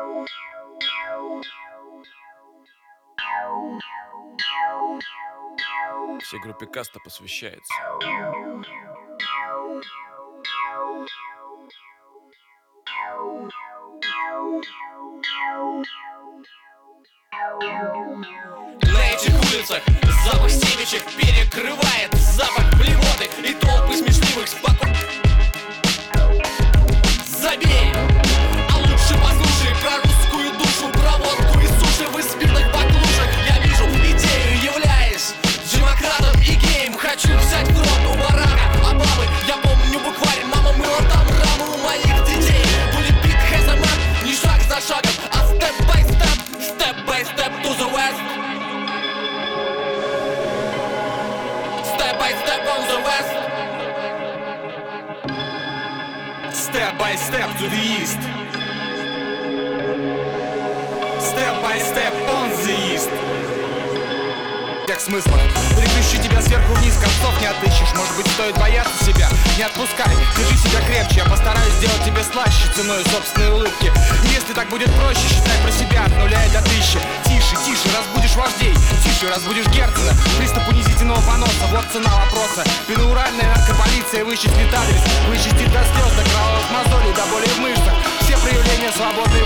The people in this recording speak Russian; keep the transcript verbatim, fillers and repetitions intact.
Всей группе Каста посвящается. На этих улицах запах семечек перекрывает запах блевоты и толпы смешливых спокойных. Забей, а лучше послушай про русскую душу, про водку и суши в избитых баклушах. Я вижу идею, являясь демократом и геем. Хочу взять в рот у барана Обамы. Я помню букварь, мама мыла там раму у моих детей. Будет бит хэзамат, не шаг за шагом, а степ бай степ, степ бай степ to the west. Step by step on the west. Step by step to the east. Step by step on the east. Тех смыслов, припущу тебя сверху вниз, концов не отыщешь. Может быть, стоит бояться себя, не отпускай. Держи себя крепче, я постараюсь сделать тебе слаще ценой собственной улыбки. Если так будет проще, считай про себя от нуля и до тысячи. Тише, тише, разбудишь вождей, тише, разбудишь Герцена. Приступ унизительного поноса, вот цена вопроса. Пенауральная наркополиция вычислит адрес, вычистит до слез, до кровавых мозолей, до боли в мышцах. Все проявления свободной